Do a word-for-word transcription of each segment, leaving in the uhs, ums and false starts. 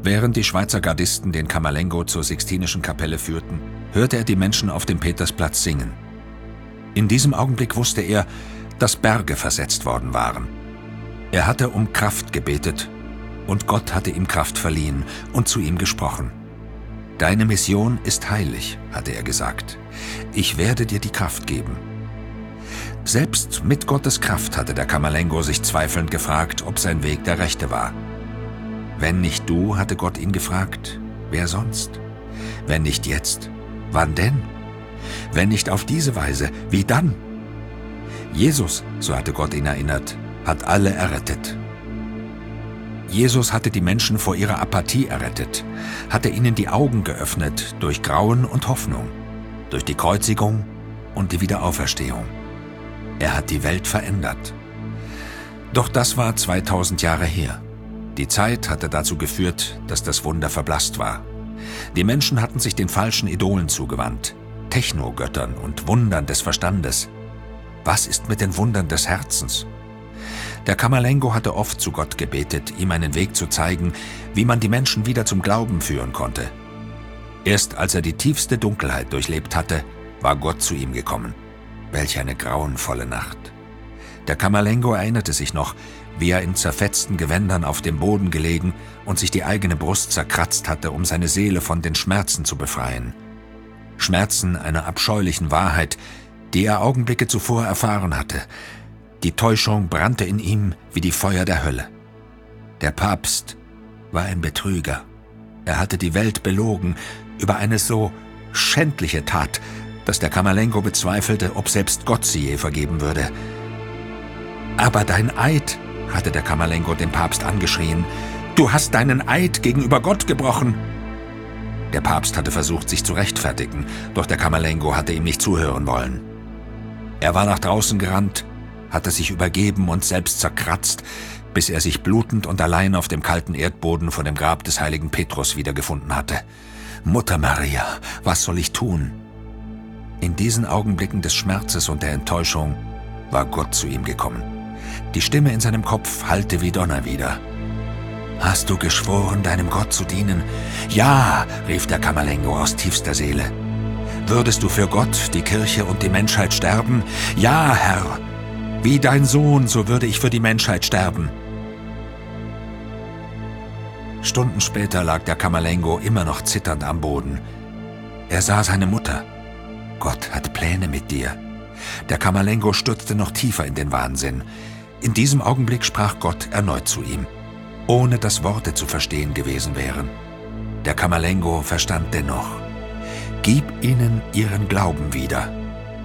Während die Schweizer Gardisten den Camerlengo zur Sixtinischen Kapelle führten, hörte er die Menschen auf dem Petersplatz singen. In diesem Augenblick wusste er, dass Berge versetzt worden waren. Er hatte um Kraft gebetet, und Gott hatte ihm Kraft verliehen und zu ihm gesprochen. »Deine Mission ist heilig«, hatte er gesagt. »Ich werde dir die Kraft geben.« Selbst mit Gottes Kraft hatte der Camerlengo sich zweifelnd gefragt, ob sein Weg der rechte war. Wenn nicht du, hatte Gott ihn gefragt, wer sonst? Wenn nicht jetzt, wann denn? Wenn nicht auf diese Weise, wie dann? Jesus, so hatte Gott ihn erinnert, hat alle errettet. Jesus hatte die Menschen vor ihrer Apathie errettet, hatte ihnen die Augen geöffnet durch Grauen und Hoffnung, durch die Kreuzigung und die Wiederauferstehung. Er hat die Welt verändert. Doch das war zweitausend Jahre her. Die Zeit hatte dazu geführt, dass das Wunder verblasst war. Die Menschen hatten sich den falschen Idolen zugewandt, Technogöttern und Wundern des Verstandes. Was ist mit den Wundern des Herzens? Der Camerlengo hatte oft zu Gott gebetet, ihm einen Weg zu zeigen, wie man die Menschen wieder zum Glauben führen konnte. Erst als er die tiefste Dunkelheit durchlebt hatte, war Gott zu ihm gekommen. Welch eine grauenvolle Nacht. Der Camerlengo erinnerte sich noch, wie er in zerfetzten Gewändern auf dem Boden gelegen und sich die eigene Brust zerkratzt hatte, um seine Seele von den Schmerzen zu befreien. Schmerzen einer abscheulichen Wahrheit, die er Augenblicke zuvor erfahren hatte. Die Täuschung brannte in ihm wie die Feuer der Hölle. Der Papst war ein Betrüger. Er hatte die Welt belogen über eine so schändliche Tat, dass der Camerlengo bezweifelte, ob selbst Gott sie je vergeben würde. »Aber dein Eid«, hatte der Camerlengo den Papst angeschrien, »du hast deinen Eid gegenüber Gott gebrochen!« Der Papst hatte versucht, sich zu rechtfertigen, doch der Camerlengo hatte ihm nicht zuhören wollen. Er war nach draußen gerannt, hatte sich übergeben und selbst zerkratzt, bis er sich blutend und allein auf dem kalten Erdboden vor dem Grab des heiligen Petrus wiedergefunden hatte. »Mutter Maria, was soll ich tun?« In diesen Augenblicken des Schmerzes und der Enttäuschung war Gott zu ihm gekommen. Die Stimme in seinem Kopf hallte wie Donner wider. »Hast du geschworen, deinem Gott zu dienen?« »Ja«, rief der Camerlengo aus tiefster Seele. »Würdest du für Gott, die Kirche und die Menschheit sterben?« »Ja, Herr. Wie dein Sohn, so würde ich für die Menschheit sterben.« Stunden später lag der Camerlengo immer noch zitternd am Boden. Er sah seine Mutter. »Gott hat Pläne mit dir.« Der Camerlengo stürzte noch tiefer in den Wahnsinn. In diesem Augenblick sprach Gott erneut zu ihm, ohne dass Worte zu verstehen gewesen wären. Der Camerlengo verstand dennoch. »Gib ihnen ihren Glauben wieder.«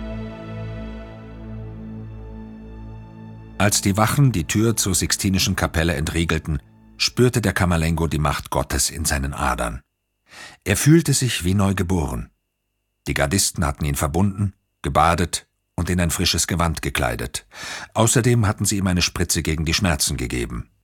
Als die Wachen die Tür zur Sixtinischen Kapelle entriegelten, spürte der Camerlengo die Macht Gottes in seinen Adern. Er fühlte sich wie neugeboren. Die Gardisten hatten ihn verbunden, gebadet und in ein frisches Gewand gekleidet. Außerdem hatten sie ihm eine Spritze gegen die Schmerzen gegeben.